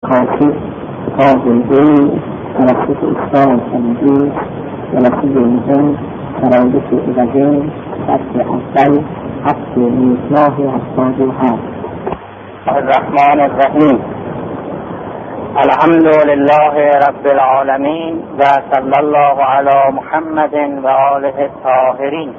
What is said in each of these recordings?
خاصی آقایون توسط استاد امروز جلسه دوم ترابط ادبه فصل اول هفته 1987. الرحمن الرحیم. الحمد لله رب العالمین و صلی الله علی محمد و آله الطاهرین.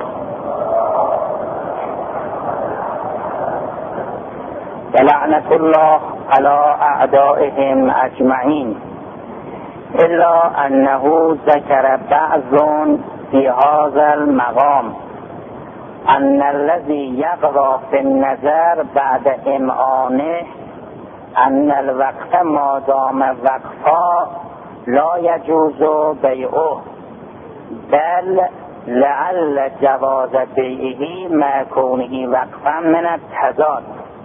و لعنت الله على اعدائهم اجمعین الا انه ذکر بعض فی هذا المقام ان الذي یغری فی النظر بعد امعانه ان الوقت ما دام وقفا لا یجوز بیعه بل لعل جواز بیعه مع کونه وقفا من التضاد.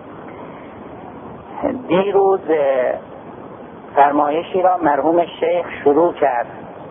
دیروز فرمایشی را مرحوم شیخ شروع کرد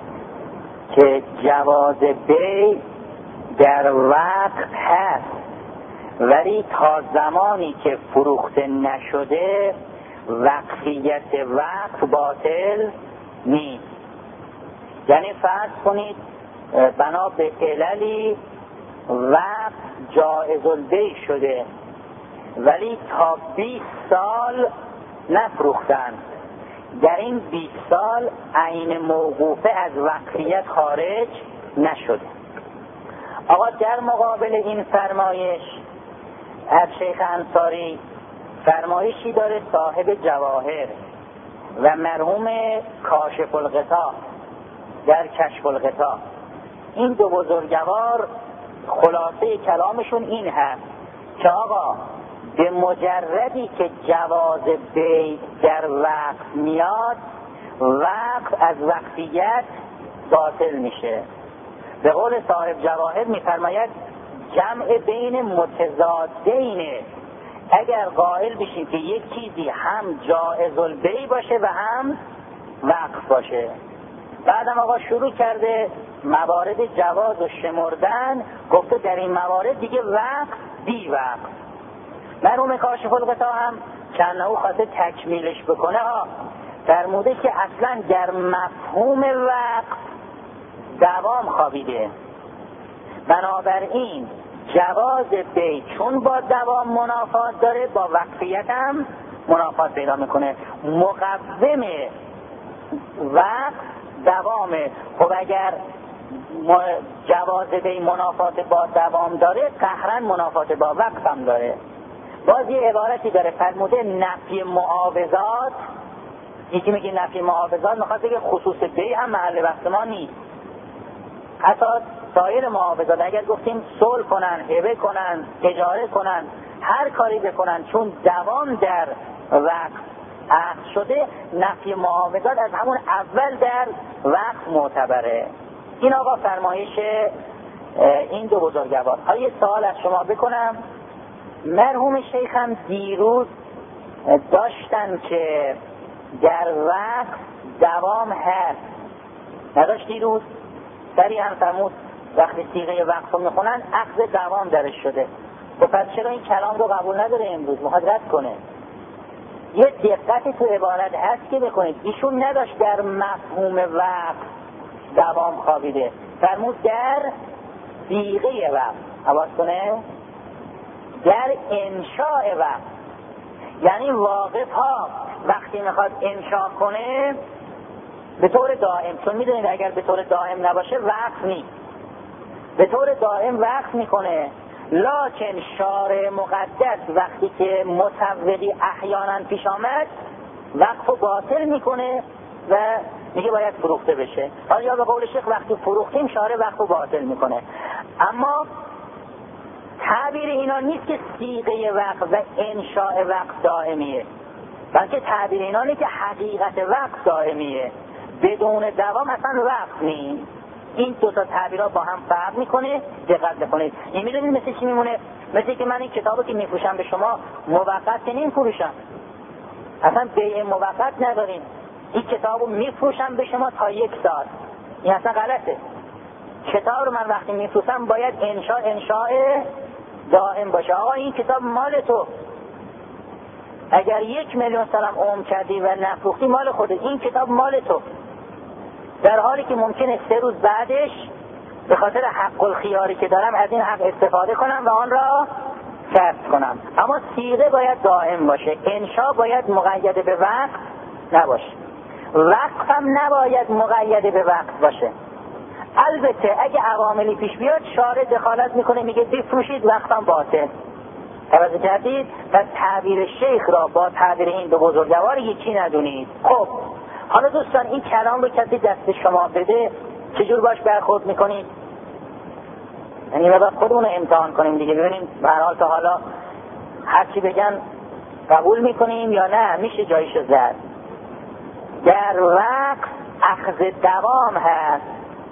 که جواز بیع در وقت هست، ولی تا زمانی که فروخته نشده وقفیت وقت باطل نیست. یعنی فرض کنید بنا به عللی وقت جایز البیع شده ولی تا 20 سال نفروختند. در این 20 سال عین موقوفه از وقفیت خارج نشده. آقا در مقابل این فرمایش از شیخ انصاری فرمایشی داره صاحب جواهر و مرحوم کاشف الغطا در کشف الغطا. این دو بزرگوار خلاصه کلامشون این هست که آقا به مجردی که جواز بیع در وقت میاد وقت از وقفیت باطل میشه. به قول صاحب جواهر میفرماید جمع بین متضادینه. اگر قائل بشیم که یک چیزی هم جائز البیع باشه و هم وقف باشه. بعدم آقا شروع کرده موارد جواز و شمردن، گفته در این موارد دیگه وقت بی وقت. مرحوم کاشف الغطا هم چند او خواسته تکمیلش بکنه فرموده که اصلا در مفهوم وقت دوام خوابیده، بنابراین جواز بیع چون با دوام منافات داره با وقفیت هم منافات پیدا میکنه. مقوم وقت دوامه. خب اگر جواز بیع منافات با دوام داره قهرن منافات با وقت هم داره. باز یه عبارتی داره فرموده نفی معاوضات. یکی میگه نفی معاوضات میخواد بگه خصوص بیع هم محل وقت ما نیست. حتی سایر معاوضات اگر گفتیم صلح کنن، هبه کنن، اجاره کنن، هر کاری بکنن چون دوام در وقت عقد شده نفی معاوضات از همون اول در وقت معتبره. این آقا فرمایش این دو بزرگوار. حالا یه سوال از شما بکنم. مرحوم شیخ هم دیروز داشتن که در وقت دوام هست، نداشت دیروز؟ سریع هم فرمود وقتی صیغه وقت رو میخونن اخذ دوام درش شده. و پس چرا این کلام رو قبول نداره امروز؟ میخواد رد کنه. یه دقتی تو عبارت هست که بکنید. ایشون نداشت در مفهوم وقت دوام خوابیده، فرمود در صیغه وقت. حواس کنه در انشاء وقت. یعنی واقف ها وقتی میخواد انشاء کنه به طور دائم، چون میدونید اگر به طور دائم نباشه وقت نیست، به طور دائم وقت میکنه. لکن شارع مقدس وقتی که متوقی احیانا پیش آمد وقت رو باطل میکنه و میگه باید فروخته بشه. حالا یا به قول شیخ وقتی فروختیم شارع وقت رو باطل میکنه. اما تعبیر اینا نیست که صیغه وقت و انشاء وقت دائمیه، بلکه تعبیر اینا نیست که حقیقت وقت دائمیه. بدون دوام اصلا وقت نیست. این دو تا تعبیرها با هم فرق میکنه. دقت بکنید. این میدونید مثل چی میمونه؟ مثل که من این کتابو که میفروشم به شما موقت که نمیفروشم، اصلا بیع موقت نداریم. این کتابو میفروشم به شما تا 1 سال. این اصلا غلطه. کتاب رو من وقتی میفروشم باید انشاء دائم باشه. آقا این کتاب مال تو، اگر 1,000,000 سالم عمر کردی و نفروختی مال خودت، این کتاب مال تو، در حالی که ممکنه 3 روز بعدش به خاطر حق الخیاری که دارم از این حق استفاده کنم و آن را کسب کنم. اما صیغه باید دائم باشه، انشا باید مقید به وقت نباشه، وقف هم نباید مقید به وقت باشه. البته اگه عواملی پیش بیاد شارع دخالت میکنه، میگه بفروشید، وقتم باطل. توجه کردید؟ پس تعبیر شیخ را با تعبیر این دو بزرگوار یکی ندونید. خب حالا دوستان این کلام رو کسی دست شما بده چجور باش برخورد میکنید؟ یعنی باید خودمون رو امتحان کنیم دیگه، ببینیم به هر حال تا حالا هرچی بگن قبول میکنیم یا نه، میشه جایشو زد. در وقت اخذ دوام هست،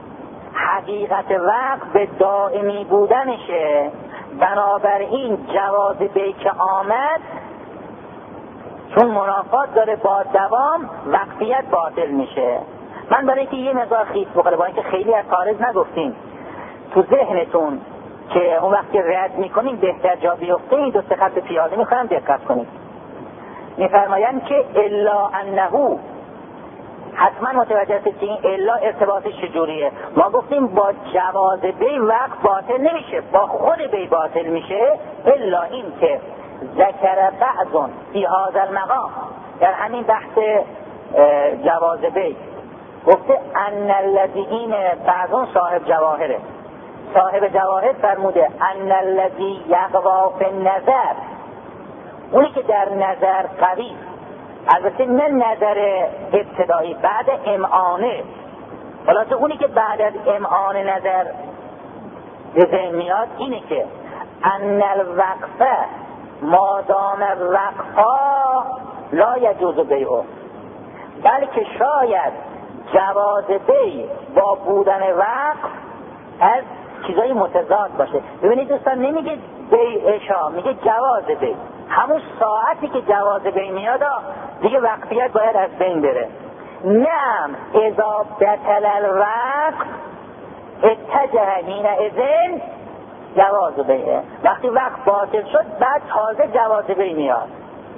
حقیقت وقت به دائمی بودنشه، بنابراین جواز بی که آمد چون منافات داره با دوام وقتیت باطل میشه. من برای اینکه یه مقدار خیس بخوره، با اینکه خیلی از خارج نگفتیم، تو ذهنتون که اون وقت که رد میکنیم بهتر جا بیفته، این 2 خط پیاده میخوام دقت کنید. میفرمایند که الا انه، حتما متوجه هستید که این الا ارتباطش چجوریه. ما گفتیم با جواز بی وقت باطل نمیشه، با خود بی باطل میشه، الا این که ذکر بعضون فی هذا المقام، در همین بحث جواز بی گفته ان الذی، این بعضون صاحب جواهره، صاحب جواهر فرموده ان الذی یقوا فی النظر، اونی که در نظر قوی، البته نه نظر ابتدایی، بعد امعانه، خلاصه اونی که بعد از امعانه نظر به ذهن میاد اینه که ان الوقفه ما دام الوقفا لا یجوز بیعه، بلکه شاید جواز بیع با بودن وقف از چیزای متضاد باشه. ببینید دوستان نمیگه بیعشا، میگه جواز بیع. همون ساعتی که جواز بین میاد دیگه وقتیت باید از بین بره. نعم اذا بطل الوقت اتجه حینئذ جواز بینه، وقتی وقت باطل شد بعد تازه جواز بین میاد.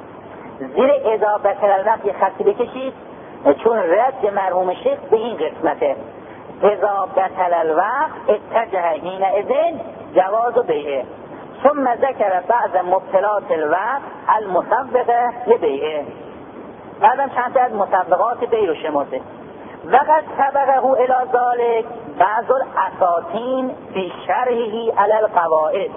زیر اذا بطل الوقت یه خطی بکشید، چون رد مرحوم شیخ به این قسمته، اذا بطل الوقت اتجه حینئذ جواز بینه. ثم ذکر بعض مبطلات الوقت المسبقه لبیعه، بعدم چند تا از مسبقات بیع رو شمرده. وقد سبقه الی ذلک بعض الاساطین فی شرحه علی القواعد،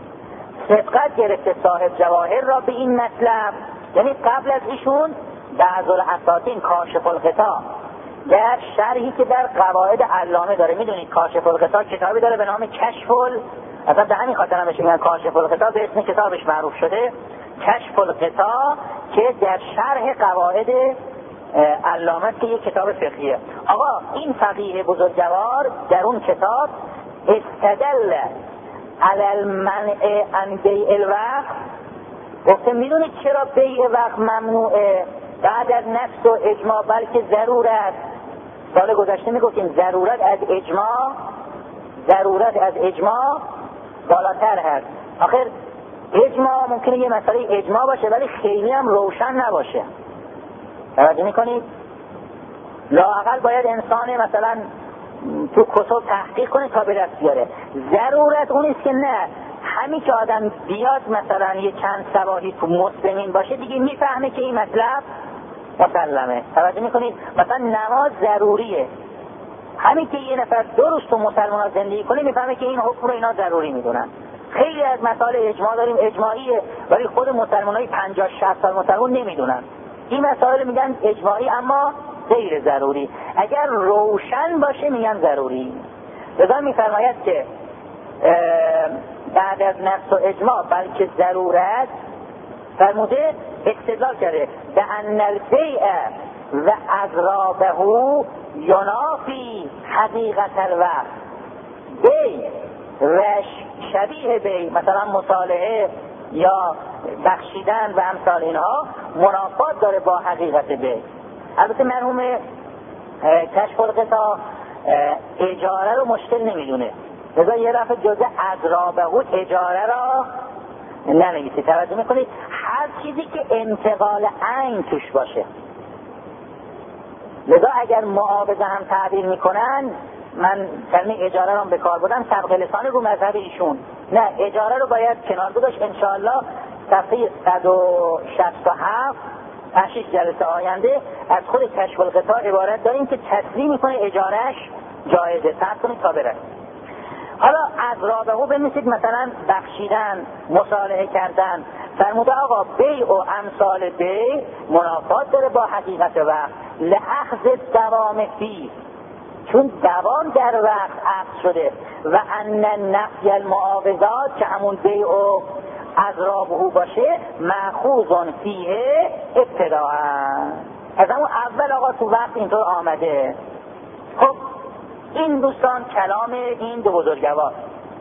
سبقت گرفته صاحب جواهر را به این مطلب، یعنی قبل از ایشون بعض الاساطین کاشف الغطا در شرحی که در قواعد علامه داره. میدونید کاشف الغطا کتابی داره به نام کشف اصلا به همین خاطر هم بهش میگن کاشف الغطا، به اسم کتابش معروف شده کشف الغطا، که در شرح قواعد علامه که یک کتاب فقهیه. آقا این فقیه بزرگوار در اون کتاب استدل علی المنع عن بیع الوقت، گفته میدونید چرا بیع وقت ممنوعه بعد از نص و اجماع، بلکه ضرورت. سال گذشته میگفتیم ضرورت از اجماع بالاتر هست. آخر اجماع ممکنه یه مسئله اجماع باشه ولی خیلی هم روشن نباشه. توجه میکنید؟ لااقل باید انسان مثلا تو کتب تحقیق کنه تا به دست بیاره. ضرورت اون است که نه، همین که آدم بیاد مثلا یه چند سوالی تو مسلمین باشه دیگه میفهمه که این مطلب مسلمه. توجه میکنید؟ مثلا نماز ضروریه، همین که یه نفر 2 روز تو مسلمان ها زندگی کنه میفهمه که این حکم رو اینا ضروری میدونن. خیلی از مسائل اجماع داریم اجماعیه ولی خود مسلمان های 50-60 سال مسلمان نمیدونن. این مسائل میگن اجماعی اما غیر ضروری، اگر روشن باشه میگن ضروری. لذا میفرماید که بعد از نص و اجماع بلکه ضرورت، فرموده استدلال کرده به ان البیع و اضرابه ینافی حقیقت الوقت. بیع و شبیه بیع مثلا مصالحه یا بخشیدن و امثال اینها منافات داره با حقیقت بیع. البته مرحوم کشف الغطا اجاره رو مشکل نمیدونه، لذا یه دفعه جزء اضرابه اجاره را ننویسید. توجه میکنید؟ چیزی که انتقال عین توش باشه. لذا اگر معاوضه هم تعبیر میکنن، من کلمه اجاره رو به کار بردم سبق لسان رو مذهب ایشون، نه اجاره رو باید کنار گذاشت. انشاءالله صفحه 167 5 جلسه آینده از خود کشف القطاع عبارت داریم که تصریح میکنه اجارهش جایزه. صبر کنید تا برسیم. حالا از رابعه بنویسید مثلا بخشیدن، مصالحه کردن. فرموده آقا بیع و امثال بیع منافات داره با حقیقت وقت، لأخذ دوام فی، چون دوام در وقت عقد شده. و ان نفی المعاوضات که همون بیع و از رابعه باشه مأخوذ فیه ابتداء، از همون اول آقا تو وقت اینطور آمده. خب این دوستان کلام این دو بزرگوار.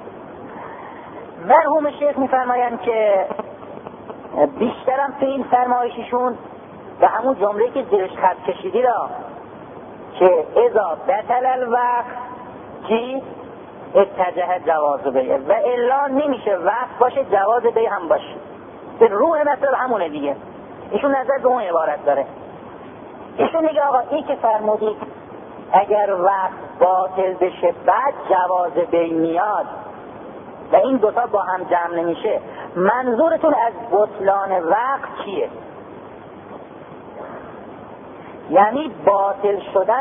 مرحوم شیخ میفرمایند که بیشترم تو این فرمایششون به همون جمله که زیرش خط کشیدی را که اذا بطل الوقت کی اتجه جواز بیع، و الا نمیشه وقت باشه جواز بیع هم باشه. به روح مثل همونه دیگه. ایشون نظر به اون عبارت داره. ایشون میگه آقا این که فرمودید اگر وقت باطل بشه بعد جواز بیع میاد و این دوتا با هم جمع نمیشه، منظورتون از بطلان وقت چیه؟ یعنی باطل شدن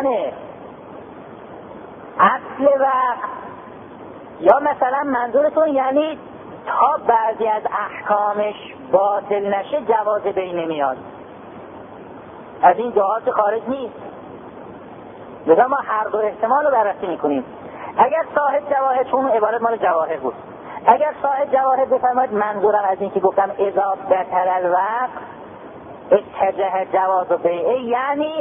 اصل وقت، یا مثلا منظورتون یعنی تا بعضی از احکامش باطل نشه جواز بیع نمیاد؟ از این جهات خارج نیست. لذا ما هر دو احتمال رو بررسی میکنیم. اگر صاحب جواهر، چون عبارت مال جواهر بود، اگر صاحب جواهر بفرماید منظورم از این که گفتم اذا بطل الوقت اتجه جواز بیع، یعنی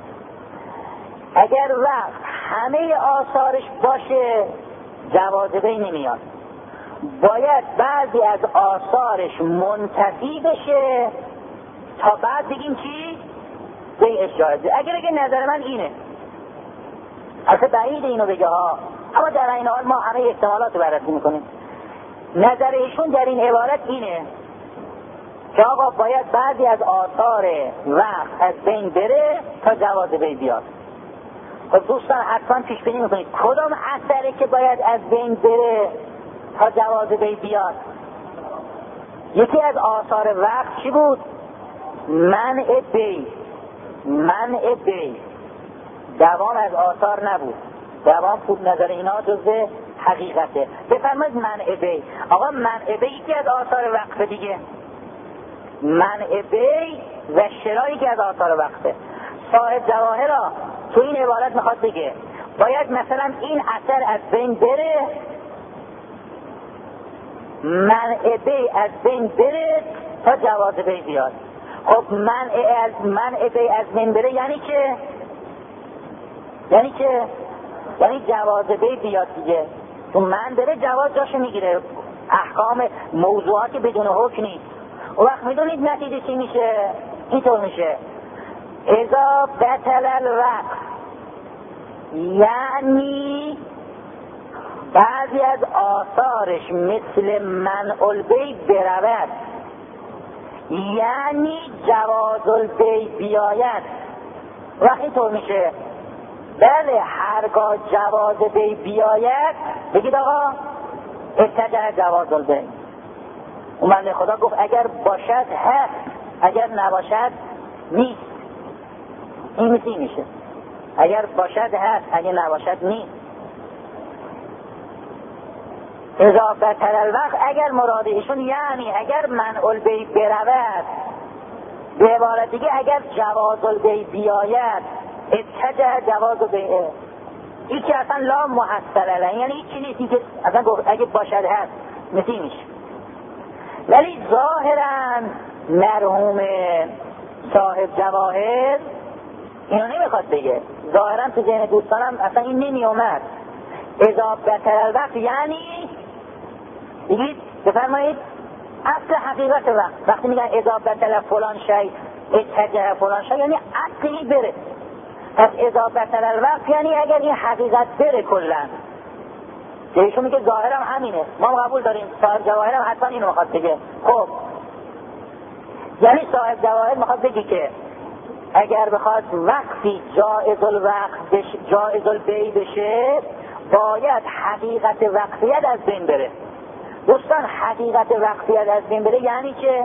اگر وقت همه آثارش باشه جواز بیع نمیاد، باید بعضی از آثارش منتفی بشه تا بعد بگیم چی؟ بیعش جایزه. اگر نظر من اینه، اصلا بعید اینو بگه ها، اما در این حال ما همه احتمالات رو بررسی میکنیم. نظر ایشون در این عبارت اینه که آقا باید بعضی از آثار وقت از بین بره تا جواز بیع بیاد. خب دوستان حتما پیش بینی میکنید کدام اثره که باید از بین بره تا جواز بیع بیاد؟ یکی از آثار وقت چی بود؟ منع بیع. منع بیع دوام از آثار نبود. دوام بود نظر اینا جزء حقیقته. بفرمایید منع بیع. آقا منع بیع یکی از آثار وقت دیگه. منع بیع و شرایی که از آثار وقته. صاحب جواهر تو این عبارت میخواد بگه باید مثلا این اثر از بین بره، منع بیع از بین بره تا جواز بیع بیاد. خب منع بیع از بین بره یعنی که یعنی جواز بیع بیاد دیگه. تو من بره جواز جاشو میگیره. احکام موضوعاتی بدون حکم نیست. و وقت میدونید نتیجه چی میشه؟ اینطور میشه اذا بطل الوقت، یعنی بعضی از آثارش مثل منع البیع برود، یعنی جواز البیع بیاید. وقتی اینطور میشه بله هرگاه جواز بیع بیاید بگید آقا اتجه جواز البیع. اون بنده خدا گفت اگر باشد هست، اگر نباشد نیست. این مثل میشه اگر باشد هست، اگر نباشد نیست. اذا بطل الوقت اگر مراد ایشون یعنی اگر منع البیع برود، به عبارت دیگه اگر جواز البیع بیاید اتجه جواز البیع. این که اصلا لا محصل له، یعنی هیچی نیست. این که اصلا اگه باشد هست مثل میشه. ولی ظاهرا مرحوم صاحب جواهر اینو نمیخواد بگه. ظاهرا تو ذهن دوستانم اصلا این نمی اومد. اذا بطل الوقت یعنی بگید بفرمایید اصل حقیقت وقت. وقتی میگن اذا بطل فلان شی اتجه فلان شی یعنی اصلی بره. پس اذا بطل الوقت یعنی اگر این حقیقت بره کلن. ایشون میگه ظاهرم همینه، ما قبول داریم. صاحب جواهرم حتما اینو میخواد بگه. خب یعنی صاحب جواهر میخواد بگی که اگر بخواد وقتی جایز البیع بشه باید حقیقت وقفیت از بین بره. دوستان حقیقت وقفیت از بین بره یعنی چه؟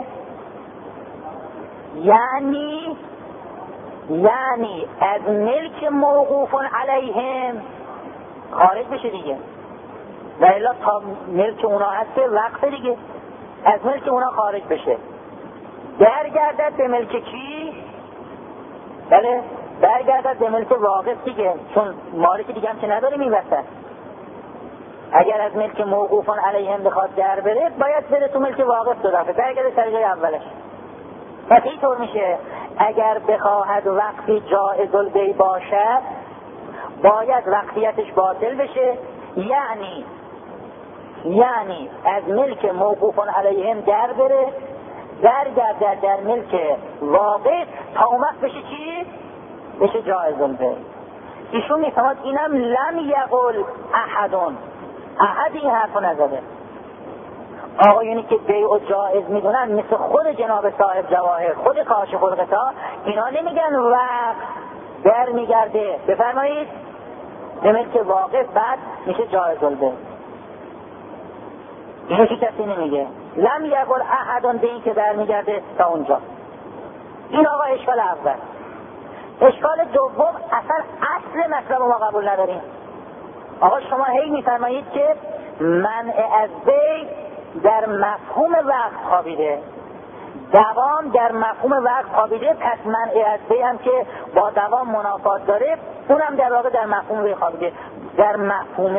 یعنی از ملک موقوف علیهم خارج بشه دیگه، و الا تا ملک اونا هست وقف دیگه، از ملک اونا خارج بشه، برگردد به ملک کی؟ بله برگردد به ملک واقف دیگه، چون مالک دیگه هم که نداریم این وسط. اگر از ملک موقوفان علیهم بخواد در بره باید بره تو ملک واقف دو دفعه، برگرده سر جای اولش. پس اینطور میشه اگر بخواهد وقتی جائز البیع باشد باید وقتیتش باطل بشه، یعنی از ملک موقوفان علیهم در بره، برگرده در ملک واقف تا اون وقت بشه چی؟ بشه جائز البیع. ایشون میفهمد اینم لم یقل احد این حرفو نزده. آقایونی که بیع و جائز میدونن مثل خود جناب صاحب جواهر، خود کاشف الغطا، اینا نمیگن وقت در میگرده بفرمایید به ملک واقف بعد میشه جائز البیع. اینو که کسی نمیگه. لم یقل احد به این که در میگرده تا اونجا. این آقا اشکال اول. اشکال دوم اصلا اصل مطلب ما قبول نداریم. آقا شما هی میفرمایید که منع از بیع در مفهوم وقت خوابیده، دوام در مفهوم وقت خوابیده، پس منع از بیع هم که با دوام منافات داره اونم در واقع در مفهوم وقت خوابیده. در مفهوم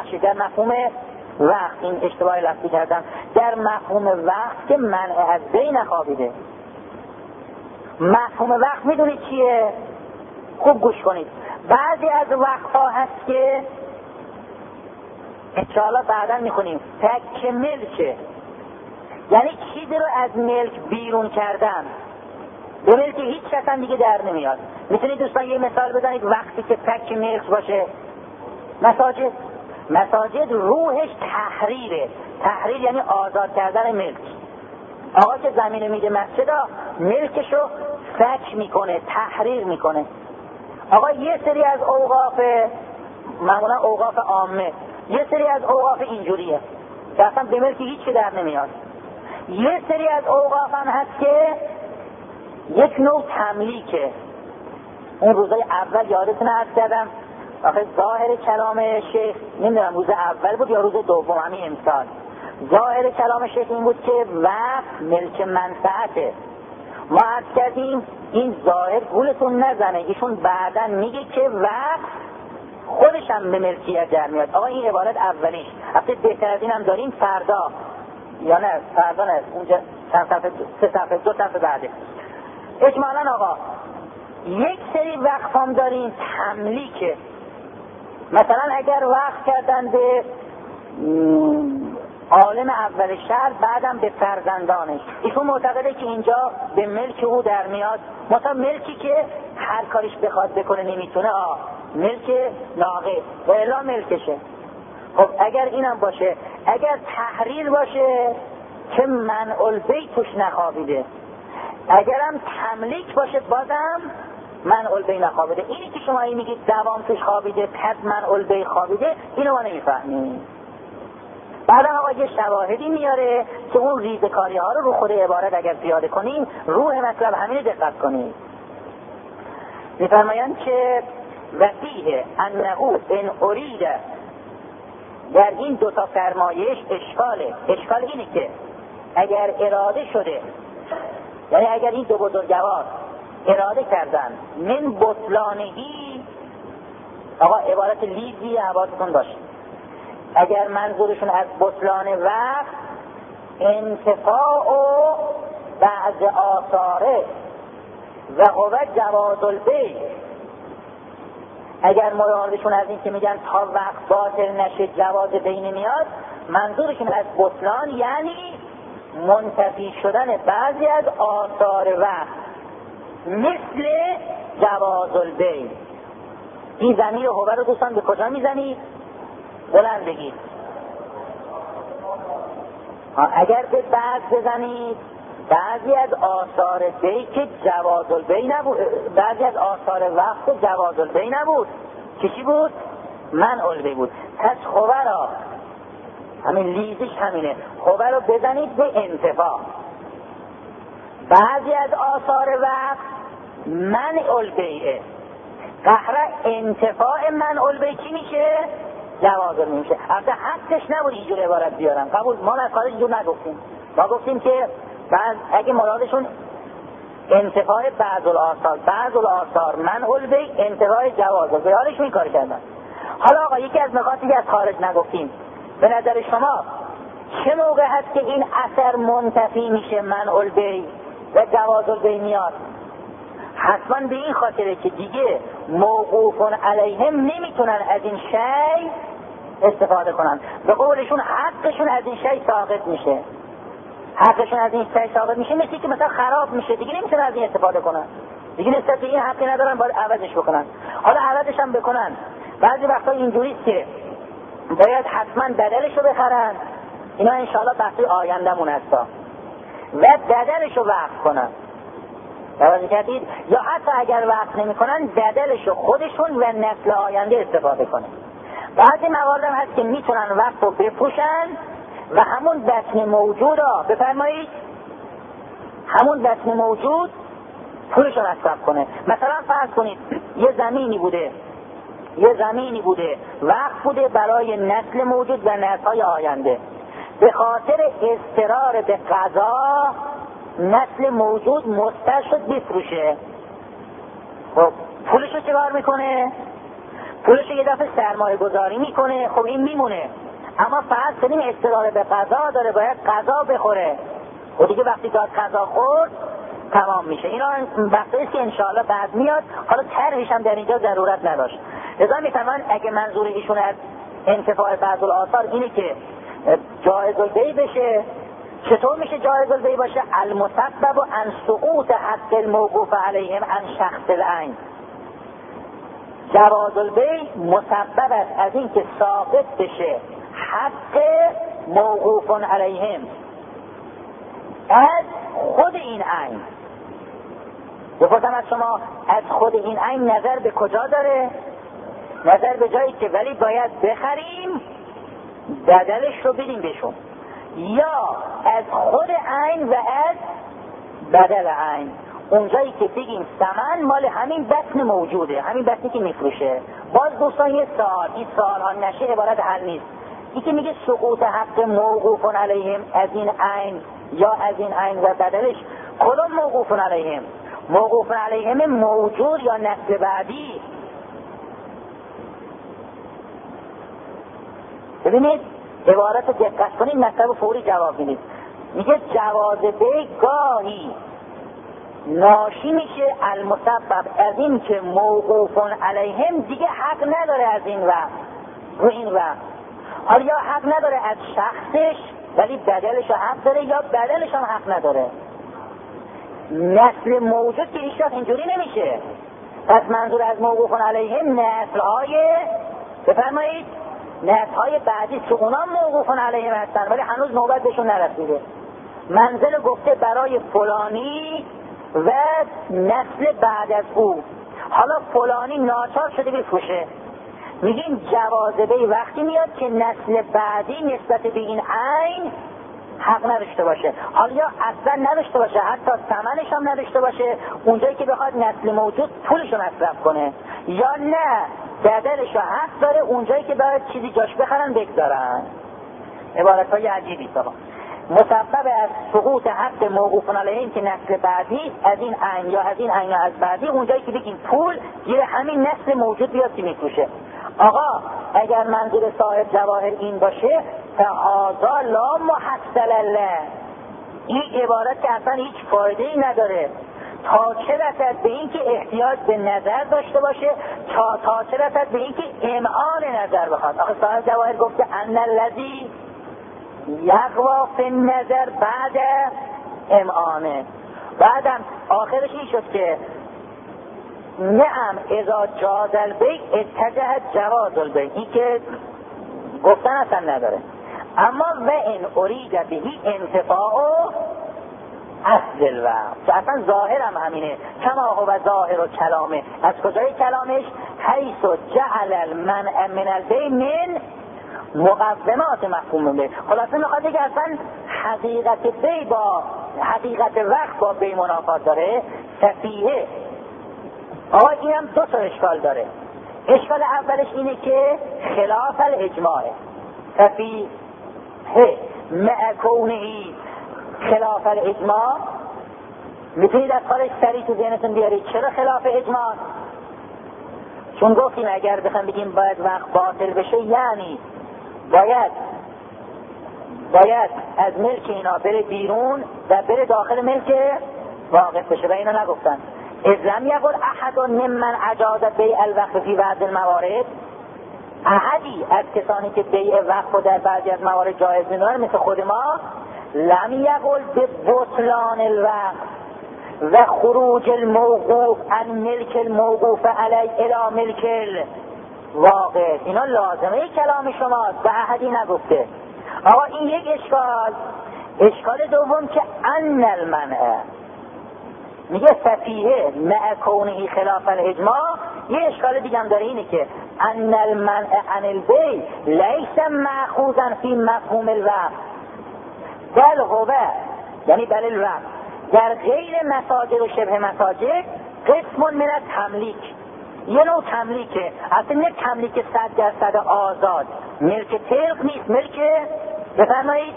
وقت، این اشتباه لفظی کردم، در مفهوم وقت که منع از بیع نخوابیده. مفهوم وقت میدونید چیه؟ خوب گوش کنید. بعضی از وقتها هست که انشاءالله بعدا میخونیم تک ملکه، یعنی چیزی رو از ملک بیرون کردن به ملک هیچ کس دیگه در نمیاد. میتونید دوستان یه مثال بزنید وقتی که تک ملک باشه؟ مساجد روحش تحریر یعنی آزاد کردن ملک. آقا که زمین میده مسجد ملکشو فک میکنه، تحریر میکنه. آقا یه سری از اوقاف معمولا اوقاف عامه، یه سری از اوقاف اینجوریه که اصلا به ملک هیچی در نمیاد. یه سری از اوقاف هم هست که یک نوع تملیکه. اون روزای اول یادتون عرض کردم آخه ظاهر کلام شیخ نمیدونم روز اول بود یا روز دوم همین امسال، ظاهر کلام شیخ این بود که وقت ملک منفعته. ما عرض کردیم این ظاهر گولتون نزنه، ایشون بعداً میگه که وقت خودش هم به ملکیت در میاد. آقا این عبارت اولیش، البته بهتر از این هم داریم فردا، یا نه فردا نه، اونجا چند صفحه، 3 صفحه 2 صفحه بعده. اجمالاً آقا یک سری وقت هم داریم تملیکه. مثلا اگر وقت کردن به عالم اول شهر بعدم به فرزندانش، ایشون معتقده که اینجا به ملک او در میاد، مثلا ملکی که هر کاریش بخواد بکنه نمیتونه، ملک ناقص و الا ملکشه. خب اگر اینم باشه، اگر تحریر باشه که منع البیع توش نخوابیده، اگرم تملیک باشه بازم منع البیع نخوابیده. اینی که شما میگید دوام توش خوابیده پس منع البیع خوابیده، اینو ما نمیفهمیم. بعدا آقا یه شواهدی میاره که اون ریزکاری ها رو خود عبارت اگر پیاده کنیم روح مطلب همین دقت کنیم. میفرمایند که وفیه انه ان ارید، در این دوتا فرمایش اشکال اینه که اگر اراده شده، یعنی اگر این دو بزرگوار اراده کردن من بطلانهی، آقا عبارت لیزی حواستون باشه، اگر منظورشون از بطلان وقت انتفاع و بعض آثاره و قوت جواز البیع، اگر مرادشون از این که میگن تا وقت باطل نشه جواز بین نمیاد، منظورشون از بطلان یعنی منتفی شدن بعضی از آثار وقت مثل جواز البیع. این ضمیر هو رو دوستان به کجا میزنید؟ بلند بگید. اگر به بعض بزنید بعضی از آثار بی که جواز البی نبود، بعضی از آثار وقت جواز البی نبود که چی بود؟ منع البی بود. پس خوبه را، همین لیزش همینه، خوبه را بزنید به انتفاع. بعضی از آثار وقت منع البیه، قهره انتفاع منع البی چی میشه؟ جواز البی میشه. البته حقش نبود اینجور عبارت بیارن، قبول، ما از خارج اینجور نگفتیم. ما گفتیم که بعض اگه مرادشون انتفاع بعض الآثار منع البی، انتفاع جواز البی، حالشون این کار کردن. حالا آقا یکی از نکاتی که از خارج نگفتیم، به نظر شما چه موقع هست که این اثر منتفی میشه، منع البی و جواز البی میاد؟ حتما به این خاطره که دیگه موقوفون علیهم نمیتونن از این شی استفاده کنن، به قولشون حقشون از این شی ساقط میشه. حقشون از این شی ساقط میشه، مثل که مثلا خراب میشه، دیگه نمیتونن از این استفاده کنن، دیگه نسبت این حقی ندارن، باید عوضش بکنن. حالا عوضش هم بکنن، بعضی وقتا اینجوریست که باید حتما بدلشو بخرن. اینا انشاءالله بحثی آیندمون هستا، و بدلشو وقف کنن. توجه کردید؟ یا حتی اگر وقف نمی کنن بدلشو خودشون و نسل آینده استفاده کنن. بعضی موارد هم هست که میتونن وقف رو بپوشن و همون بطن موجود را بفرمایید، همون بطن موجود پولشو مصرف کنه. مثلا فرض کنید یه زمینی بوده وقف بوده برای نسل موجود و نسل‌های آینده، به خاطر اضطرار به قضا نسل موجود مضطر شد بفروشه. خب پولشو چه کار میکنه؟ پولشو یه دفعه سرمایه گذاری میکنه. خب این میمونه، اما فرض کنیم اضطرار به قضا داره، باید قضا بخوره. و دیگه وقتی داد قضا خورد تمام میشه. اینا بحثیست که انشاءالله بعد میاد، حالا طرحش هم در اینجا ضرورت نداشت. لذا میفهمن اگه منظور ایشون از انتفاع بعض الآثار اینه که جایز البیع بشه، چطور میشه جایز البیع باشه؟ المسبب عن سقوط حق الموقوف علیهم عن شخص العین. جواز البیع مسبب است از این که ساقط بشه حق موقوف علیهم از خود این عین. بپرسم از شما، از خود این عین نظر به کجا داره؟ نظر به جایی که ولی باید بخریم بدلش رو بدیم بهشون، یا از خود عین و از بدل عین. اونجایی که بگیم ثمن مال همین بطن موجوده، همین بطنی که میفروشه. باز دوستان یه سوال، این سوال ها نشه عبارت حل نیست. این که میگه سقوط حق موقوف علیهم از این عین یا از این عین و بدلش، کدوم موقوف علیهم؟ موقوف علیهم موجود یا نسل بعدی؟ ببینید عبارت رو دقت کنید، مطلب فوری جواب میدید. میگه جواز بیع گاهی ناشی میشه المسبب از این که موقوفون علیهم دیگه حق نداره از این وقت رو این وقت، حالا یا حق نداره از شخصش ولی بدلش حق داره، یا بدلش هم حق نداره. نسل موجود که هیچ وقت اینجوری نمیشه. پس منظور از موقوفون علیهم نسل‌های، بفرمایید نسل‌های بعدی که اونا موقوفون علیهم هستن ولی هنوز نوبت بهشون نرسیده. منزل گفته برای فلانی و نسل بعد از او. حالا فلانی ناچار شده بفروشه، میگیم جواز بیع وقتی میاد که نسل بعدی نسبت به این عین حق نداشته باشه، حالا یا اصلا نداشته باشه، حتی ثمنش هم نداشته باشه، اونجایی که بخواد نسل موجود پولشو مصرف کنه، یا نه بدلش حق داره، اونجایی که باید چیزی جاش بخرن بگذارن. عبارت های عجیبی طبعا. مسبب از سقوط حق موقوفون علیهم که نسل بعدی از این عین یا از این عین از بعدی، اونجایی که بگیم پول گیر همین نسل موجود بیاد که میفروشه. آقا اگر منظور صاحب جواهر این باشه فهذا لا محصل له، این عبارت که اصلا هیچ فایده ای نداره. تا چه رسد به این که احتیاج به نظر داشته باشه، تا چه رسد به این که امعان نظر بخواد. آخه صاحب جواهر گفته ان الذی یقوا فی النظر بعد امعانه. بعدم آخرش این شد که نعم اذا جاز البیع اتجه جواز البیع، این که گفتن اصلا نداره. اما و این ارید بهی انتفاع اصل الوقت که اصلا ظاهر هم همینه. کما هو ظاهر و کلامه، از کجای کلامش؟ حیث جعل المنع من البیع من مقومات مفهوم به. خلاصه میخواد که اصلا حقیقت بی با حقیقت وقت با بی منافات داره. سفیهه آقا اینم دو تا اشکال داره. اشکال اولش اینه که خلاف الاجماعه. سفیهه مع کونهی خلاف الاجماع. میتونید از کارش سریع تو ذهنتون بیارید چرا خلاف اجماع؟ چون گفتیم اگر بخوام بگیم باید وقت باطل بشه، یعنی باید از ملک اینا بره بیرون و بره داخل ملک واقف بشه و اینا نگفتن. اذ لم یقل احد ممن اجاز بیع الوقف فی بعض الموارد، احدی از کسانی که بیع وقف رو در بعضی از موارد جایز میدونن مثل خود ما، لم یقل به بطلان الوقف و خروج الموقوف عن ملک الموقوف علی الی ملک الواقف. اینا لازمه کلام شماست و احدی نگفته. آقا این یک اشکال. اشکال دوم که ان المنع، میگه سفیهه مع کونه خلاف الاجماع. یه اشکال دیگه هم داره، اینه که ان المنع عن البیع لیس مأخوذا فی مفهوم الوقف بل هو، یعنی بل الوقف در غیر مساجد و شبه مساجد قسم من التملیک، یه نوع تملیکه. اصلا نه تملیک 100% آزاد، ملک تلق نیست، ملک بفرمایید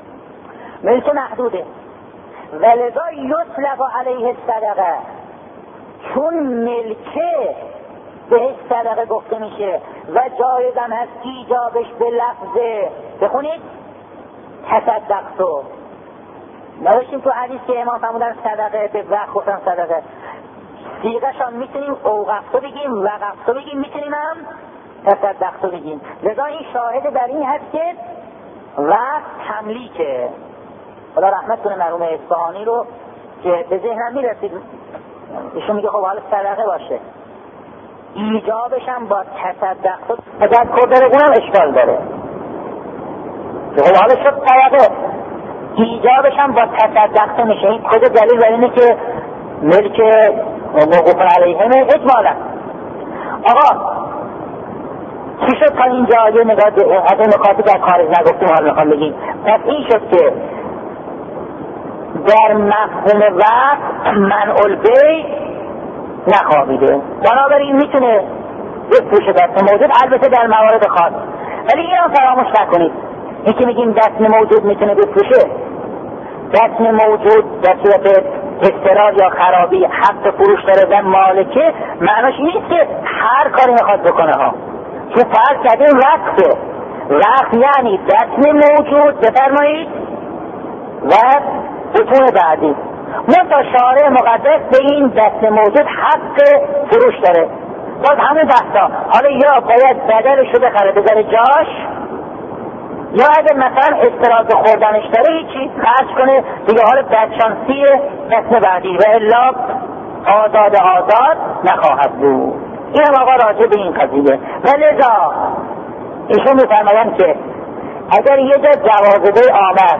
ملک محدوده. ولذا یطلق علیه الصدقه، چون ملکه بهش صدقه گفته میشه و جایزم هست ایجابش به لفظ بخونید تصدقتو. نوشتیم تو حدیث که امام فرمودن صدقه به وقت گفتن صدقه، صیغه‌شان میتونیم اوقفتو بگیم، وقفتو بگیم، میتونیم هم تصدقتو بگیم. لذا این شاهد بر این هست که وقت تملیکه. خدا رحمت کنه مرحوم اصفهانی رو که به ذهنم میرسید، ایشون میگه خب حالا صدقه باشه، ایجابش هم با تصدقتو اگر کردره اونم اشکال داره که خب حالا شد صدقه، ایجابش هم با تصدقتو میشه. این کجا دلیل بر اینه که ملک موقوف علیهم اجمالا. آقا چی شد تا اینجا؟ یه نگاه از این نکاتی در کارش نگفتیم حال میخوام بگیم. پس این شد که در مفهوم وقت منع البیع نخوابیده، بنابراین میتونه بفروشه دست موجود، البته در موارد خاص. ولی این هم فراموش نکنید، این که میگیم دست موجود میتونه بفروشه، دست موجود در صورت اضطرار یا خرابی حق فروش داره و مالکه، معناش نیست که هر کاری میخواد بکنه ها. چون فرض کردیم وقته، وقت یعنی دست موجود بفرمایید و بطون بعدی. منتها شارع مقدس به این دست موجود حق فروش داره. باز همون بحثا، حالا یا باید بدلش رو بخره بذاره جاش، یا اگر مثلا استراد خوردنش داره هیچی خرج کنه دیگه، حالا بدشانسی دست بعدی و الا آزاد نخواهد بود. این هم آقا راجع به این قضیه. ولذا ایشون میفرمایند که اگر یه جا جوازده آمد،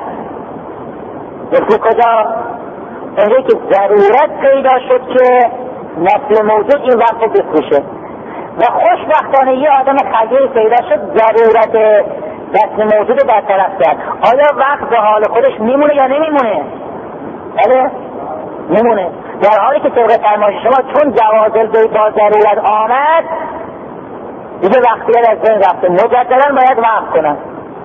مثل کجا؟ اینه که ضرورت پیدا شد که نسل موجود این وقت بفروشه و خوشبختانه یه آدم خگیر پیدا شد ضرورت دست موجود رو برطرف کرد، آیا وقت به حال خودش میمونه یا نمیمونه؟ بله میمونه. در حالی که طبق فرمایش شما چون جواز البیع با ضرورت آمد دیگه وقتیت از بین رفته، مجددا باید وقت کنن.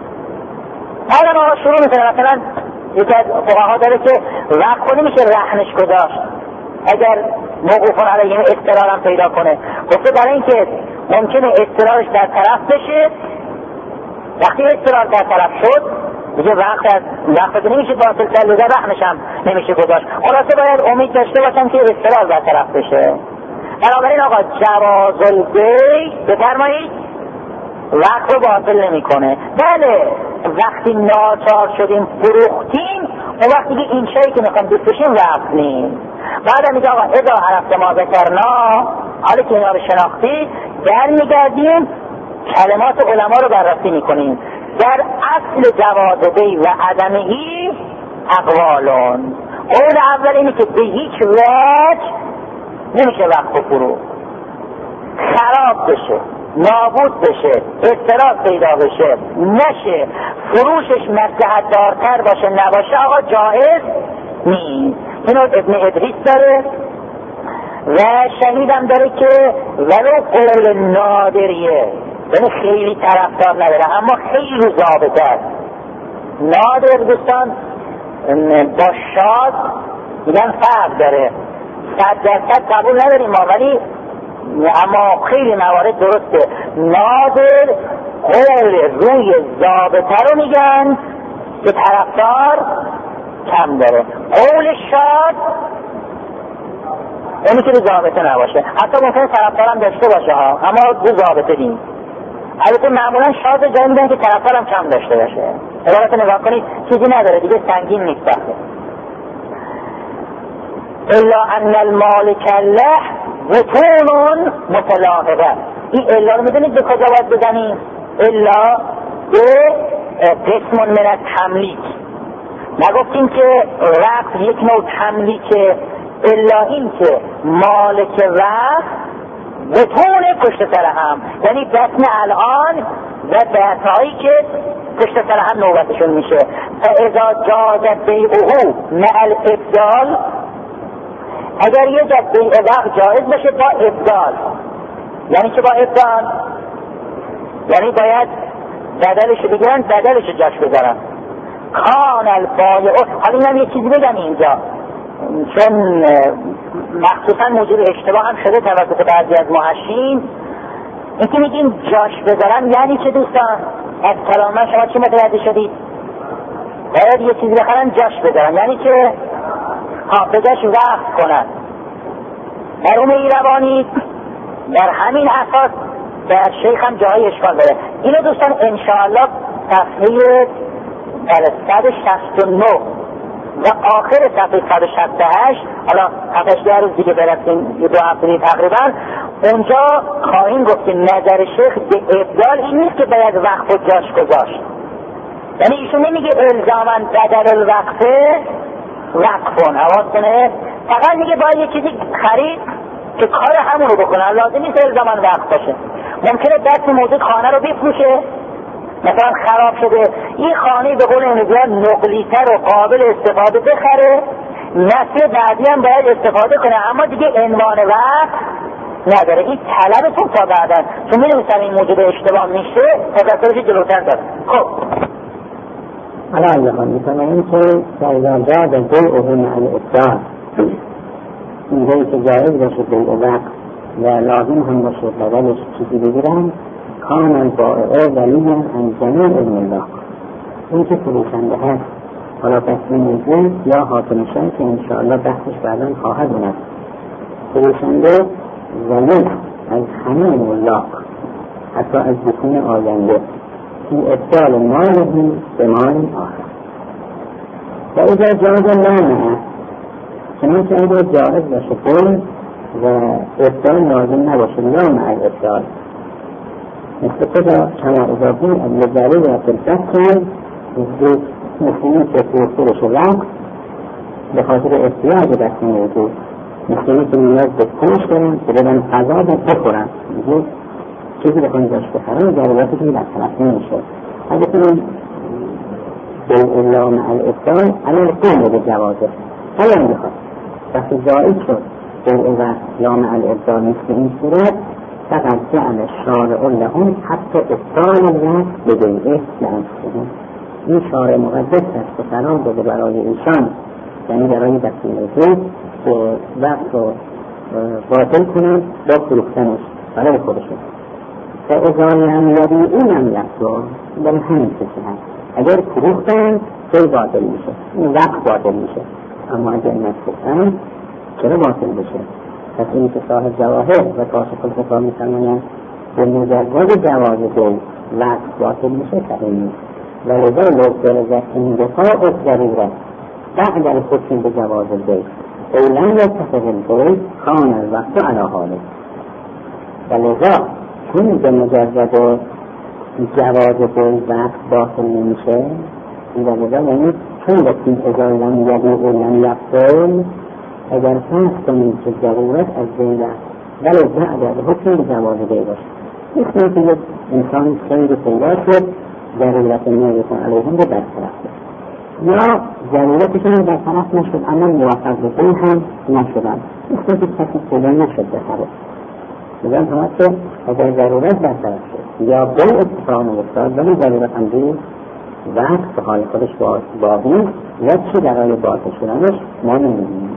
حالا ما شروع میکنه، مثلا یکی از فقها داره که وقت کنه میشه رهنش گذاشت اگر موقوفون علیه اضطرار هم پیدا کنه. گفته برای اینکه ممکنه اضطرارش در طرف بشه، وقتی اضطرار در طرف شد دیگه وقت نمیشه باطل کرد، لذا رهنش هم نمیشه گذاشت. خلاصه باید امید داشته باشم که اضطرار در طرف بشه. بنابراین آقا جواز البیع بفرمایید وقت رو باطل نمیکنه. بله وقتی ناچار شدیم فروختیم، اون وقتی که این شایی که میخوام بفروشیم رفتیم. بعد میگه آقا اذا عرفت ما ذکرنا، حالا که اینا رو شناختی در میگردیم کلمات علما رو بررسی میکنیم. در اصل جواز بیع و عدمهی اقوالون، قول اول اینه که به هیچ وجه نمیشه وقت فرو خراب بشه، نابود بشه، اضطراب پیدا بشه، نشه، فروشش مصلحت دارتر باشه نباشه، آقا جایز نیست. اینو ابن ادریس داره و شهیدم داره که ولو قول نادریه، یعنی خیلی طرفدار نداره اما خیلی ضابطه است. نادر دوستان با شاد میگن فرق داره، 100% قبول نداریم ما، ولی اما خیلی موارد درسته. نادر قول روی ضابطه رو میگن که طرفدار کم داره، قول شاد اینی که رو ضابطه نباشه، حتی ممکنه طرفدارم داشته باشه ها اما رو ضابطه نیست. البته معمولا شاد جایی میدن که طرفدارم کم داشته باشه. عبارت نگاه کنید چیزی نداره دیگه، سنگین نیست بخته. الا ان المالک له بطون متلاحقه. این الا رو میدونید به کجا باید بزنیم؟ الا به قسم من التملیک. نگفتیم که وقت یک نوع تملیکه، الا این که مالک وقت بطون پشت سر هم، یعنی بطن الان و بطنهایی که پشت سر هم نوبتشون میشه. فاذا جاز بیعه مع الابدال، اگر یه جد بیع وقت جایز باشه با ابدال، یعنی که با ابدال یعنی باید بدلش بگیرن، بدلش جاش بذارن. کان البایع، حالا اینم یه چیزی بگم اینجا چون مخصوصا موجب اشتباه هم شده توسط بعضی از محشین، این که میگیم جاش بذارن یعنی چه دوستان؟ از کلام من شما چی متوجه شدید؟ باید یه چیزی بخرن جاش بذارن، یعنی که به جاش وقف کنن. مرحوم ایروانی در همین اساس در شیخ هم جاهای اشکال داره. اینو دوستان انشاءالله صفحه 169 و آخر صفحه 168، حالا 7 روز دیگه برسیم، یه 2 هفته تقریبا، اونجا خواهیم گفت که نظر شیخ به ابدال این نیست که باید وقف و جاش گذاشت. یعنی ایشون نمیگه الزاماً بدل الوقفه وقفون، حواستونه، فقط میگه باید یه چیزی خرید که کار همون رو بکنن، لازم نیست الزاماً وقف باشه. ممکنه دست موجود خانه رو بفروشه، مثلا خراب شده، این خانه به قول امروزیان نقلیتر و قابل استفاده بخره، نسل بعدی هم باید استفاده کنه، اما دیگه عنوان وقت نداره. این طلبتون تا بعدن، چون می‌نویسن این موجود اشتباه میشه تذکرش جلوتر داره. خب حالا از میکنه این که در جاز بیعه مع الابدال، این جایی که جایز باشه بیع وقت و لازم هم باشه بدلش چیزی بگیرن، کان البائع ولی عن جمیع الملاک. این که فروشنده هست، حالا تصمیم میگه یا حاکم شن که انشاءالله بحثش بعدا خواهد اومد، فروشنده ولی از همه ملاک، حتی از بطون آینده، این ابدال مالی به مال آخر. و اذا جاز لامه، چنانچه اگر جایز باشه قول و ابدال لازم نباشه لامه از ابدال، مثل کجا کما اذا بود از لذاره و تلفت کن مثل که فرصورش وقت به خاطر احتیاج دست موجود، مثل که نیاز به کنش کنن که بدن غذا رو بخورن، چیزی بکنی داشت بخرن ضروراتی که در طرف نمیشه. اگه کنم بالله مع الابدال الان قول به جوازه حالا میخواد وقتی جایز شد بالله مع الابدال مثل این صورت، فقط جعل شارع لهم حتی ابطال الوقت به بیعه لانفسهم. این شارع مقدس است که قرار داده برای ایشان، یعنی برای دستور که وقت رو باطل کنند با فروختنش برای خودشون. فاذا هم یبیعون یبطل، در همین کسی هست اگر فروختن چه باطل میشه، این وقت باطل میشه، اما اگر نفروختن چرا باطل بشه؟ پس این که صاحب جواهر و کاشف الفقه می‌فرمایند به مجرد جواز بیع وقت باطل میشه صحیح نیست. ولذا لو برزت اندفاع الضروره بعد الحکم به جواز بیع او لم یتفق البیع کان الوقت علی حاله. ولذا چون به مجرد جواز بیع وقت باطل نمیشه، ولذا یعنی خیلی ازای لم یبوع و لم یبطل اگر فرض کنیم که ضرورت از بین رفت ولی بعد از حکم جواز بی باشه. مثل که یک انسان خیلی پیدا شد ضرورت موقوف علیهم رو برطرف کرد یا ضرورتشون رو برطرف نشد اما موفق به بی هم نشدن، مثل که کسی پیدا نشد بخره. بگم همه که اگر ضرورت برطرف شد یا بی اتفاق نگفتاد ولی ضرورت هم دید وقت به حال خودش باقی یا چی برای باطل شدنش ما نمیدونیم.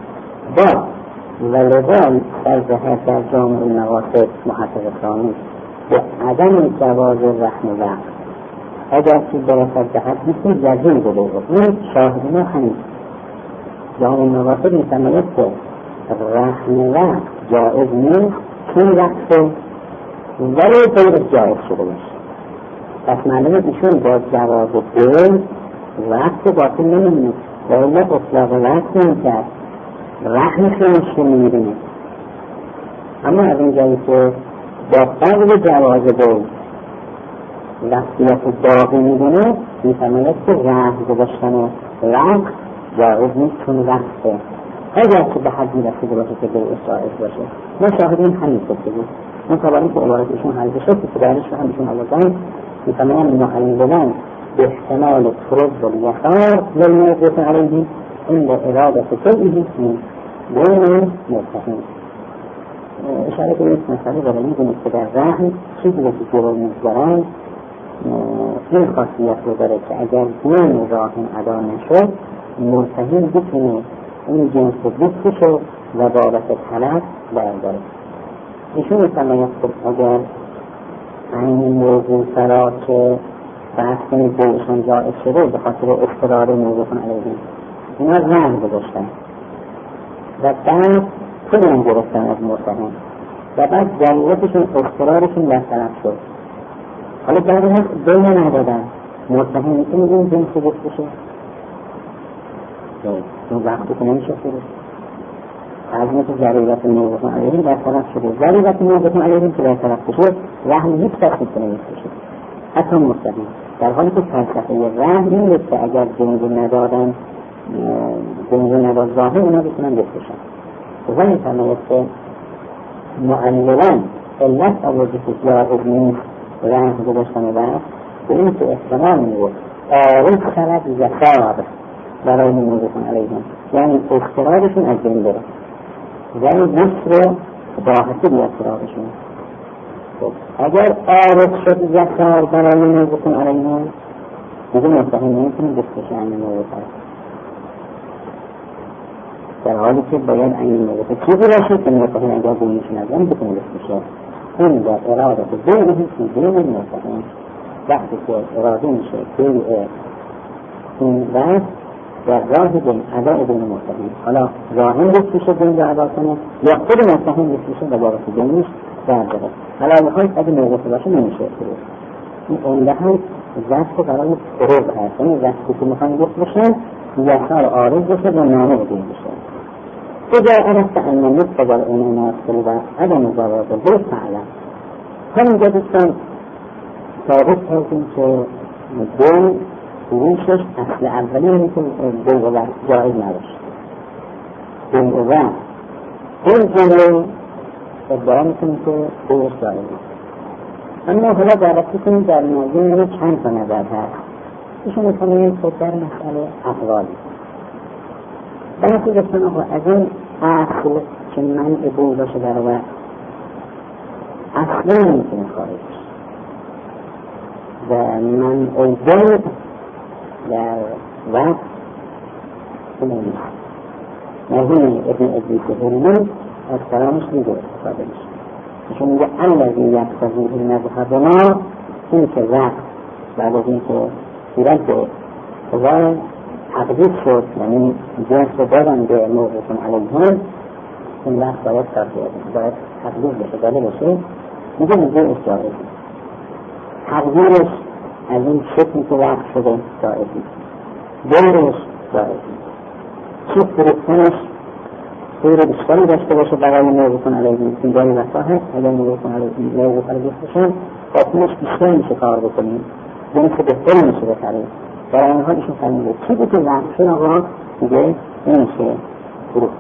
ولذا در ظاهر در جامعه مقاصد محقق ثانی به عدم جواز رحم وقت اگر که برسد به حد مثل جزیل بوده این شاهد ما همین جامعه مقاصد می‌فرماید که رحم وقت جائز نیست چون وقت ولی غیر جائز شده باشه. پس معلومه ایشون با جواز دل وقت باطل نمی‌بینه ولی اطلاق وقت نمی‌کرد رحمشون رو می‌بینه. اما از اینجایی که با قدر جواز دل وقتیت باقی می‌بینه می‌فرماید که رحم گذاشتن وقت جایز نیست چون وقته اگر که به حدی رسیده باشه که به جایز باشه. ما شاهدیم همین گفته بود مطابقی که عبارتشون حل شد که درش رو همشون آوردن می‌فرماید معللان به احتمال فرض و یخار للموقوف علیهم این به ارادت کلیه بین متهم اشاره که یک مسئله رو می‌دونید که در رحم چیزی که جلو می‌گذارن این خاصیت رو داره که اگر دین راهن ادا نشد متهم بتونه این جنس رو بکشه و بابت طلب برداره. ایشون می‌فرماید که اگر این موضوع فرا که بحث کنید بهشون جایز شده به خاطر اضطرار موضوع علیهم اینا رحم گذاشتن و بعد پولم گرفتن از متهم و بعد ضرورتشون اضطرارشون برطرف شد. حالا بعد هم بین ندادن متهم میتونه این جنس رو بکشه اون وقتی که نمیشه شده عظمت ضرورت موقوف علیهم برطرف شده. ضرورت موقوف علیهم که برطرف شد رحم هیچ کس میتونه بکشه حتی متهم، در حالی که فلسفه رحم این بود که اگر جنس ندادن جنس نداد ظاهر اونا بتونن بکشن. و این فرماید که معللان علت آورده که جایز نیست رحم گذاشتن وقت به این که احتمال می‌بود عارض شود یسار برای موقوف علیهم یعنی اضطرارشون از بین بره ولی نصر باحثی بی اضطرارشون. اگر عارض شد یسار برای موقوف علیهم دیگه متهم نمیتونه بکشه این موقوف در حالی که باید این موقوف چیزی باشه که متهم اگر بینیشون از این بکنه بکشه. این در ارادت بینه که بین متهم وقتی که اراده میشه توی این وقت در راه بین اداء بین متهم حالا راهن بکشه بین رو ادا کنه یا خود متهم بکشه و بابت بینیش برداره. حالا بخواید اگه موقوف باشه نمیشه فرور این اونده هم وقت برای فروغ هست این وقتی که میخواین بکشن یسار عارض بشه و نامه بین بشه اجا عرفت ان نطبق الامانات و عدم جواز بل فعلا. همینجا دوستان ثابت کردیم که دل روشش اصل اولی همی که دل و وقت جایز نداشت. دل و وقت این جمعه ادعا میکنیم که دلش جایز نیست. اما حالا دعوتی کنیم در موضوع چند تا نظر هست. ایشون میکنیم که در مسئله احوالی بحثی گفتن آقا از این اصل که منع بول باشه در وقت اصلا نمیتونه خارج و منع بول در وقت نمیتونه مرحوم ابن ادریس هرمن از کلامش میگه استفاده میشه ایشون میگه الذی یقتضی المذهب ما این که وقت بعد از این که صورت به تقدیس شد یعنی جنس رو دادن به موقوف علیهم این وقت باید باید تقدیس بشه داده بشه میگه موضوع جایز تقدیرش از این شکلی که وقت شده جایز دورش جایز چی فرستنش سور بیشتری داشته باشه برای موقوف علیهم این جایی وقتا هست اگر موقوف علیهم بشن باطنش بیشتر میشه کار بکنیم یعنی که بهتر میشه بخرید. در این حال ایشون فرموده چیزی که وقت شد آقا دیگه نمیشه فروخت.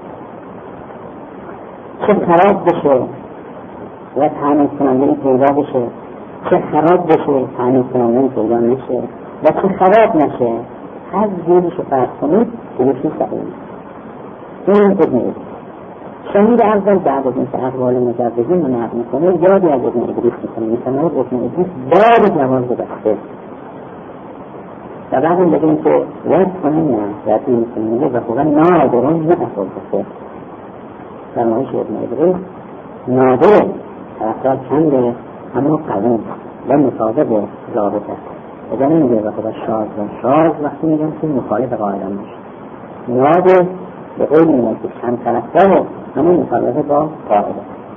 چه خراب بشه و تامین کننده پیدا بشه، چه خراب بشه تامین کننده پیدا نشه و چه خراب نشه، هر جوریش رو فرض کنید دیگه صحیح. این ابن ادریس شهید اول بعد از اینکه اقوال مجوزین رو نقل میکنه یادی از ابن ادریس میکنه، میکنه ابن ادریس بعد جواز بسته و بعد این بگیم که رد کنیم نه ردی میکنه و خوبا نادرون نفر بسته فرمایش ابن ادریس نادره طرفدار چنده اما قوی و مطابق ضابط است. اگر نمیگه و خوبا شاز وقتی میگن که مخالف قاعده میشه نادر به قول میگن که چند طرفدار همون مخالفه با قاعده.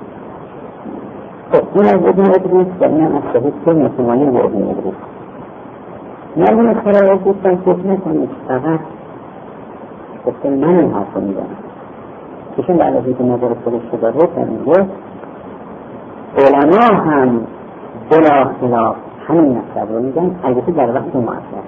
خب این از ابن ادریس و این هم از شهید که مسلمانی به ابن ادریس مردم از خرایط دوستان فکر نکنید فقط گفته من این حرف رو میدونم کشون بعد از اینکه نظر خودش رو داره فرمیده علما هم بلا خلاف همین مطلب رو میگن، البته در وقت معبد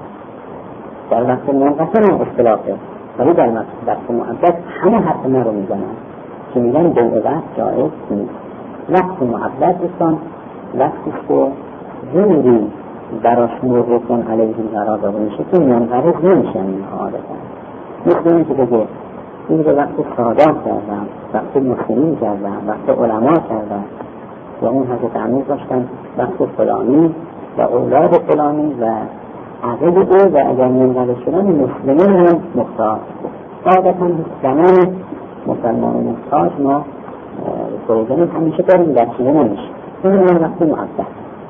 در وقت منقطع هم اختلافه ولی در وقت معبد همه حرف من رو میزنن که میگن بیع وقت جایز نیست. وقت معبد دوستان وقتی که زوری براش مرکن علیه قرار داده میشه که منقرض نمیشن این عادتا. مثل این که بگه این رو وقت سادات کردم، وقت مسلمین کردم، وقت علما کردم و اون حضرت امیر داشتن وقت فلانی و اولاد فلانی و عقل او و اگر منقرض شدن مسلمین هم محتاج عادتا زمان مسلمان محتاج ما سوزنی همیشه داریم در چیزه نمیشه این رو وقت معبد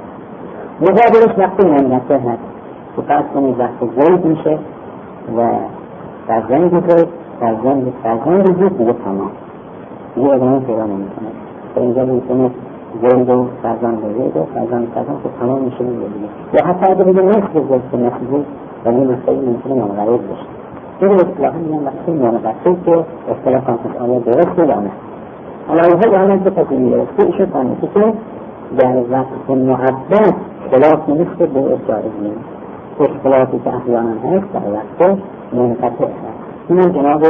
مقابلش وقتی منقطع هست که فرض کنید وقت زید میشه و فرزند زید فرزند زید دیگه تمام دیگه ادامه پیدا نمیکنه به اینجا میکنه زید و فرزند زید و فرزند که تمام میشه دیگه یا حتی اگه بگه نصف زید که نصف زید ولی مسئله ممکنه منقرض بشه این رو اصلاحا میگن وقتی منقطع که اختلاف کنید آیا درست یا نه علایه حالت بپذیریم گرفته ایشون فرموده که در وقت معبد خلاف نیست به جایز نیست اختلافی که احیانا هست در وقت منقطع هست. این هم جناب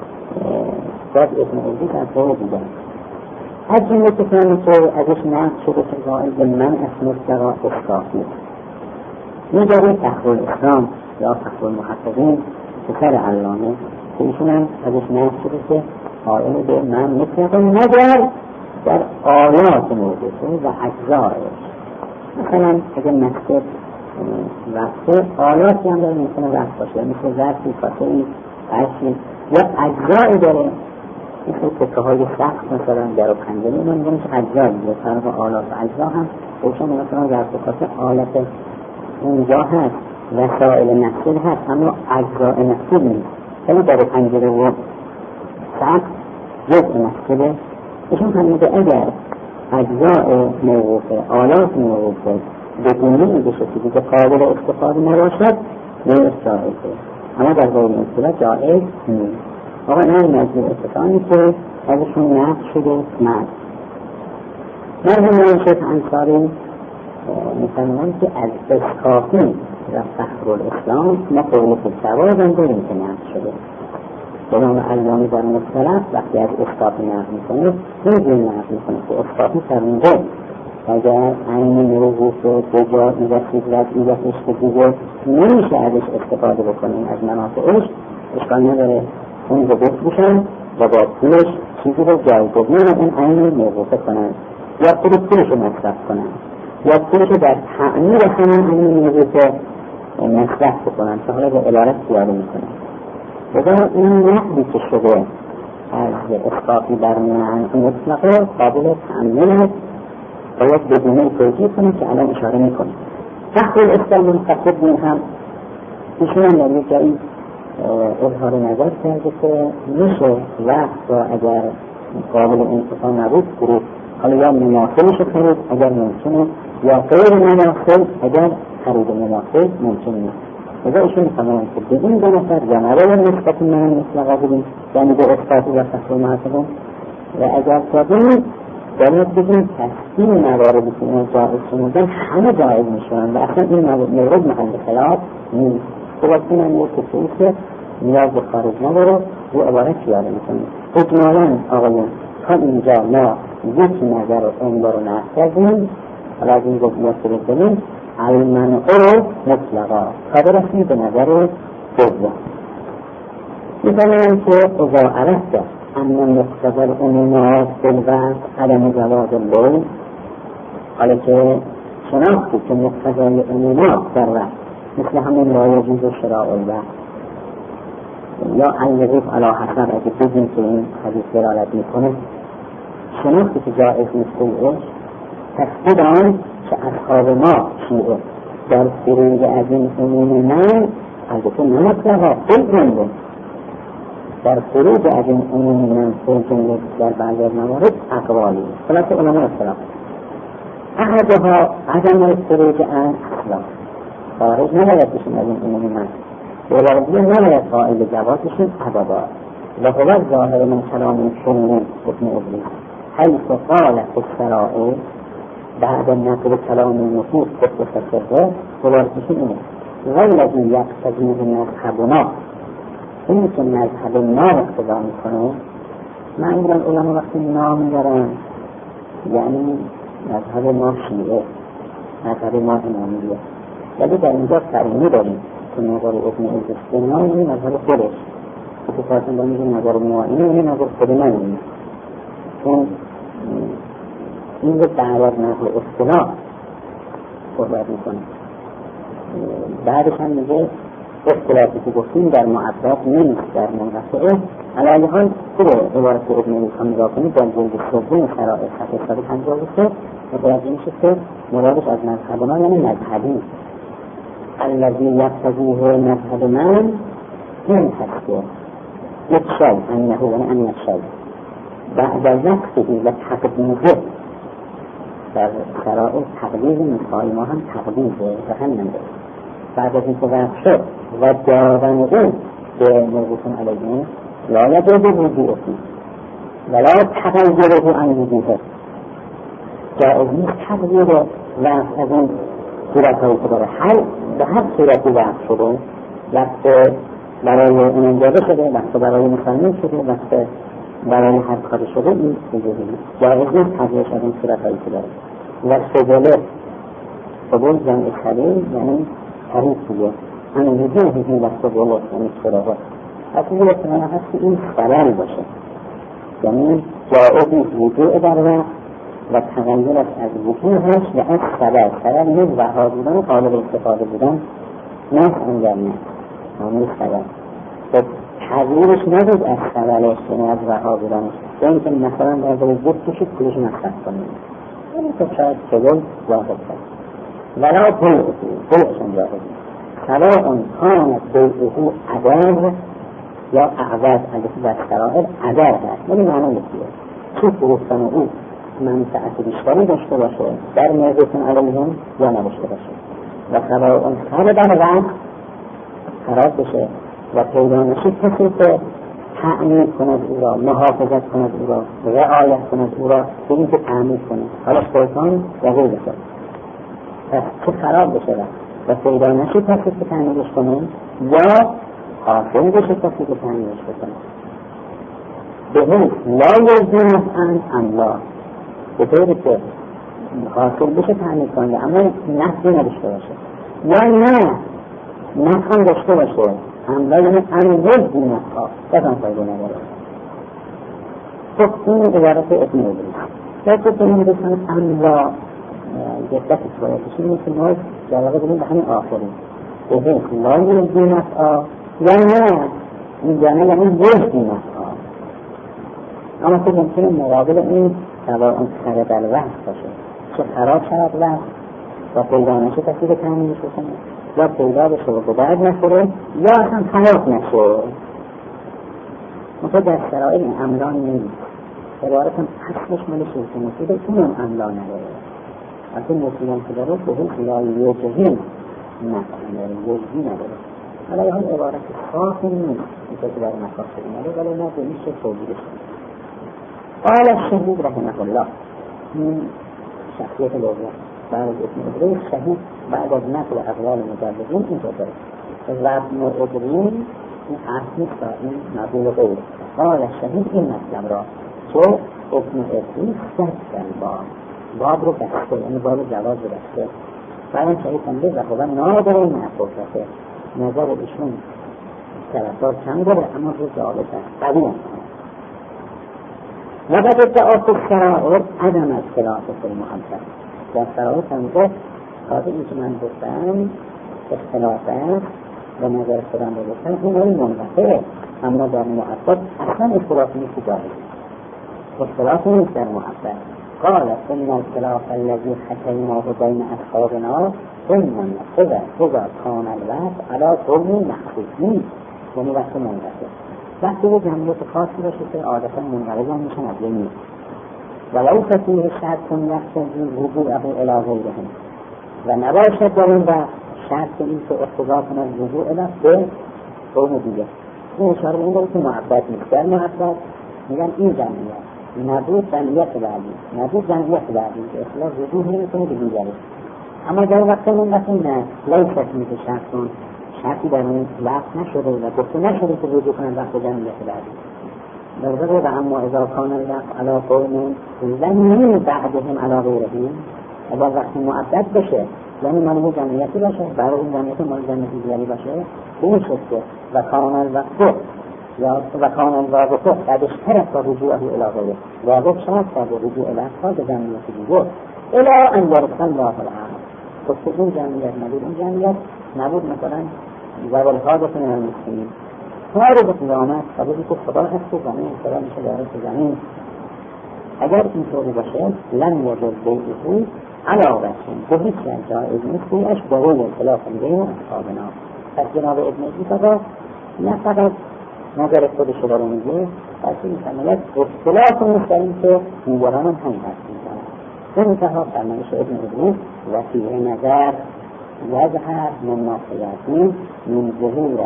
باید ابن ادریس از طور دیگر از جمله کسانی که ازش نقل شده که قائل به من از مستقا اصطافی میگره فخر الاسلام یا فخر المحققین پسر علامه که ایشون هم ازش نقل شده که قائل به من مستقا مگر در آیات موجوده و اجزایش مثلا اگر مقصد وقت آیاتی هم داره مثلا وقت باشه مثل ظرفی فاتحی عرشی یا اجزایی داره مثل تکه های سخت مثلا در و پنجلی من میگم که اجزایی داره فرق آلات و اجزا هم روشن مثلا ظرف و فاتح آلت اونجا هست وسائل نقصد هست اما اجزای نقصد نیست ولی در و پنجلی و سخت جزء نقصده ایشون فرموده اگر اجزاء موقوفه آلات موقوفه بدونه میگه که دیگه قابل استفاده نباشد نیست جایزه اما در غیر این صورت جایز نیست. آقا این مجموع اتفاقی که ازشون نقل شده مرحوم شیخ انصاری میفرمایند که از اسکافی و فخر الاسلام ما قول که سوازم داریم که نقل شده جناب علامه در مختلف وقتی از اسکافی نقل میکنه اینجور نقل میکنه که اسکافی فرموده اگر این موقوف به جایی و خیزرتی و خشتگیه نمیشه ازش استفاده بکنیم از منافعش اشکال نداره اون رو بفروشن و با پولش چیزی رو جایگزین اون عین موقوفه کنن یا پولش رو مصرف کنن یا پولش رو در تعمیر همون عین موقوفه مصرف بکنن که حالا به علارت زیاده میکنن بذار این نقدی که شده از اسقاطی برمیان مطلقه قابل تعمیر هست باید بدونه توجیه کنه که الان اشاره میکنه فخر الاسلام منتقد این هم ایشون هم در یک جایی اظهار نظر کرده که میشه وقت را اگر قابل انتفاع نبود گروه حالا یا مماثلش خرید اگر ممکنه یا غیر مماثل اگر خرید مماثل ممکن نیست اذا ایشون میفهمن که بدین دو نفر یا نباید نسبت من مطلقا بودیم یعنی به اثباتی و فخر المحققون و اگر کردیم باید بگیم تصدیل مواردی که این جایز شنیدن همه جایز میشون و اصلا این مورد محل خلاف نیست. باید کنم یک کسی که نیاز به خارج نداره رو عبارت پیاده میکنه. اجمالاً آقایان تا اینجا ما یک نظر رو انگار رو نقص کردیم، حالا از این جزئیات رو بکنیم المنع رو مطلقا تا برسیم به نظر دوم. می‌فهمم که اذا عرفت ان مقتضی العمومات بالوقت عدم جواز اللغو، حالا که شناختی که مقتضی العمومات در وقت مثل همین لا یجوز شراء الوقت یا ان یجوز علی حسب اگه بگیم که این حدیث دلالت میکنه شناختی که جایز نیست تفسیر آن که اصحاب ما شیعه در فروج از این عموم من البته نمطلقا بلجنده در فروج از این عموم من بلجنده در بعضی از موارد اقوالی خلاصه علماء اصلاح احدها عدم الفروج عن اصلا خارج نباید بشن از این عموم من ولازی نباید قائل جوازشون ابدا و هو ظاهر من کلام سنی ابن ابلی حیث قال الشرائع بعد نقل کلام النصوص بخصوصه خلاصش اینه والذی یقتضیه مذهبنا این که مذهب ما اقتضا میکنه معمولا علما وقتی نام میبرن یعنی مذهب ما شیعه مذهب ما امامیه ولی در اینجا قرینه داریم که نظر ابن الجسنا این مذهب خودش که فرضاً میگه نظر ما این نظر خود من اینه چون این رو دعوت نقل اصطلاح صحبت میکنه. بعدش هم میگه اصطلاحی که گفتیم در معبد نیست در منقطعه علیه حال خوبه عبارت ابن ایسان نگاه کنید در جلد سوم شرائع صفحه 153 متوجه میشه که مرادش از مذهبنا یعنی مذهبی الذی یقتضیه مذهب من این هست که یک شای انه یعنی ان یک شای بعد وقتی و تقدیمه در شرائع تقدیز مثال ما هم تقدیزه و هم نمیده بعد از این که وقت شد و داونده به موضوعتون علیه لا یجوز وجوعه ولا تغییره عن وجوده جایز نیست تغییر وقت از این صورتهایی که داره به هر صورتی وقت شده وقت برای اون جاده شده وقت برای مسلمان شده وقت برای هر کاری شده این وجودی جایز نیست تغییر از این صورتهایی که داره و سبول جمع خلیل یعنی حریفیه همین وجوهی و سبول یعنی سراغه از این احتمال هست که این خلل باشه یعنی جایزی وجوه در وقت و تغییرش از وجوهش و از خلل نیز رها بودن قابل استفاده بودن نه انجام نه همین خلل و تغییرش نبود از خللش یعنی از رها بودنش یا اینکه مثلا در دل بود کشید کلش مصرف کنید این که شاید سبول واحد کرد ولا بلعشان جاهد سواء کانت بیعه عدر یا اعوض البته در شرائع عدر هست یعنی معنی یکیه چه فروختن او منفعت بیشتری داشته باشه در موضوعتون علیهم یا نداشته باشه و سواء خرابن وقت خراب بشه و پیدا نشید کسی که تعمیر کند او را محافظت کند او را رعایت کند او را به این که تعمیر کند حالا سلطان و غیر بشه پس چه خراب بشه و پیدا نشید کسی که تعمیرش کنه یا حاصل بشه کسی که تعمیرش بکنه به حیث لا یزدون الله به طوری که حاصل بشه تعمیر کنه اما نحضی نداشته باشه یا نه نحضی داشته باشه املا یعنی انوز دینتها بزن فایده نداره خب این عبارت ابن ابریس لیکن کنیم بسن املا جدت باید بشیم که ما در واقع بگیم به همین آخری به حیث لا یز دینتها یا نه این جانه یعنی یز دینتها اما خب ممکنه مقابل این سواء خراب الوقت باشه چه خراب شد وقت و پیدا نشه کسی به تعمیرش بکنه یا پیدا بشه و درد نخوره یا هم خلاف نشه مثلا در شرائع این امران نیست عبارت هم اصلش مال شیطه مسیده اون هم امران نداره از این مسلمان که داره به هیچ لایه جهیم نداره وجهی نداره حالا یه هم عبارت صافی نیست میشه که در مقاصد نداره ولی نه به میشه توجیهش قال الشهید رحمه الله این شخصیت لغوی بعد از ابن ادریس شهید بعد از نقل اقوال مجددین اینطور داره و ابن ادریس این حرف نیست این مقبول غیره قال شهید این مطلب را که ابن ادریس دست باب رو بسته یعنی باب جواز رو بسته بعد شهید کنده و خدا نادره این افرسته نظر ایشون طرفدار کم داره اما رو جوابه قوی هم و بعد ادعاف الشرائط عدم اختلاف فی المحبت در شرائط هم گفت خاطر این که من گفتم اختلاف است و نظر خودم رو گفتم این ولی منقطعه اما در محبت اصلا اختلاف نیست داره اختلاف نیست در محبت قال ان الخلاف الذي حكيناه بين اصحابنا ضمن اذا كان الوقت على قوم مخصوص یعنی وقت منقطع وقتی به جمعیت خاصی باشه که عادتا منقرض هم میشن از یه و لیس فیه شرط یقتضی وضوءه الی غیرهم و نباشد در این وقت شرط این که اقتضا کند وضوء الی به قوم دیگه این اشاره به این داره که محبت نیست در محبت میگن این جمعیت نبود جمعیت بعدی نبود جمعیت بعدی که اصلا وضوء نمیکنه به دیگری اما در وقت منقطع نه لیس فیه شرطی در این وقت نشده و گفته نشده که وجود کنند وقت جمعیت بعدی برده و اما اذا کان الوقت علا قوم لن بعدهم علا غیرهم اگر وقتی معدد بشه یعنی مال جمعیتی باشه برای این جمعیت مال جمعیتی دیگری باشه این شده و کان الوقت یا و کان الوقت بعد اشترک با رجوعه الی غیره واجب شرط با رجوع الوقت به جمعیت دیگر الی ان یرسل الله العالم گفته این جمعیت نبود این جمعیت نبود مثلا زوال حادث من المسلمین وارد قیامت قبولی که خدا هست و زمین خدا میشه داره که زمین اگر این طوری باشه لن یجوز بیعه علاوه به هیچ جایز نیست بیعش به روی اختلاف بین اصحابنا پس جناب ابن ادریس نه فقط نظر خودش رو داره میگه بلکه میفرماید اختلاف نیست در این که دیگران هم هست میکنن به انتها فرمایش ابن ادریس و فیه نظر یظهر من ناقیاتی من ظهور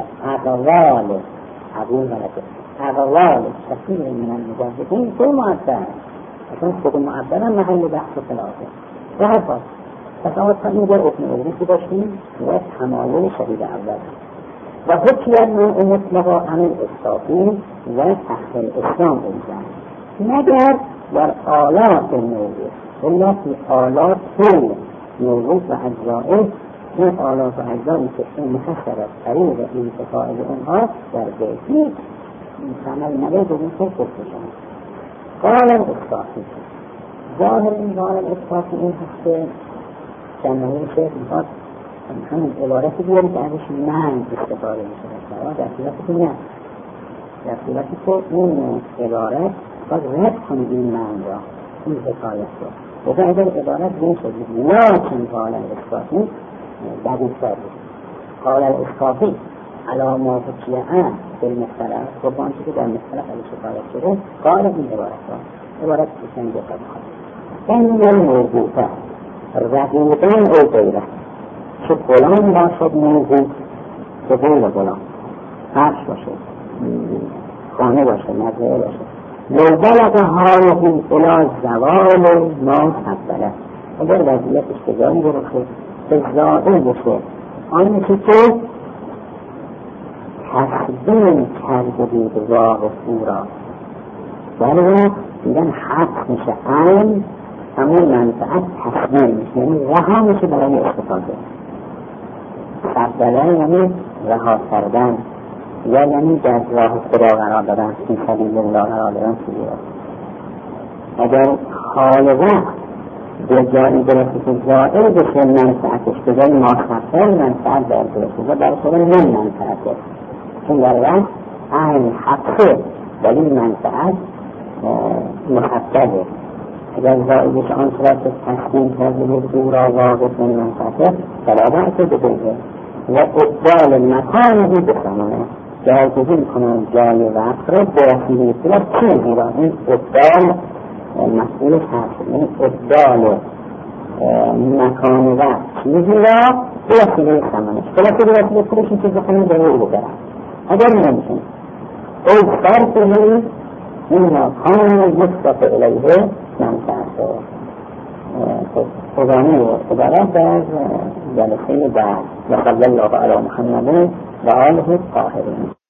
اقوال کثیر من المجاهدین که معبر اصلا خود معبر هم محل بحث و خلافه و هر پاس پس آمد تا اینجا ابن ادریسی داشتیم و تمایل شدید اول و حکیت من مطلقا عن الاصطافی و تحت الاسلام ایزن مگر در آلات موضوع الا فی آلات کل موضوع و اجزائه این آلات و اجزایی که این مخصر از طریق انتفاع اونها در بیتی عمل نبید و این که گفتشان قال الاصطافی ظاهر این قال الاصطافی این هست که جمعه شیخ میخواد همین عبارتی بیاری که ازش من استفاده میشه در صورتی که نه در صورتی که این عبارت باید رد کنید این من را این حکایت رو و اگر عبارت بین شدید لیکن قال الاصطافی دقیق دارید قال الاصطافی علا ما حکیعن بالمختلف و با آنچه که در مختلف ازش حکایت شده قال این عبارت بسن بخواهد این الموضوعه رقیقان او غیره چه غلام باشد موضوع چه غیر غلام فرش باشد خانه باشد مزرعه باشد لو بلغ حالهم الی زوال ما حبله اگر وضعیتش به جایی برسه به زائل بشه آنچه که تصدیل کرده بود راه او را در میگن حق میشه عین همون منفعت تصدیل میشه یعنی رها میشه برای استفاده تبدله یعنی رها کردن یا یعنی در راه خدا قرار دادن این سبیل الله قرار دادن اگر حال وقت به جایی برسه که زائل بشه منفعتش به جایی ماخفر منفعت در برسه و در خدا نم منفعته چون در وقت این حقه ولی منفعت محفظه اگر زائل بشه آن صورت تصمیم کرده بود او را واقف من منفعته فلا بأس بده و اقبال مکانه بسامانه جایگزین کنن جای وقت را باسیلی صورت چیزی را این اقبال مسئولش هست یعنی اقبال مکان وقت چیزی را باسیلی سامانش باسیلی پولش این چیز بکنه به او بگرم اگر نمیشن او فرق هایی این مکان مصطفى الیه منفعته ادامه عبارت از جلسه بعد. و صلی الله علی محمد و آله الطاهرین.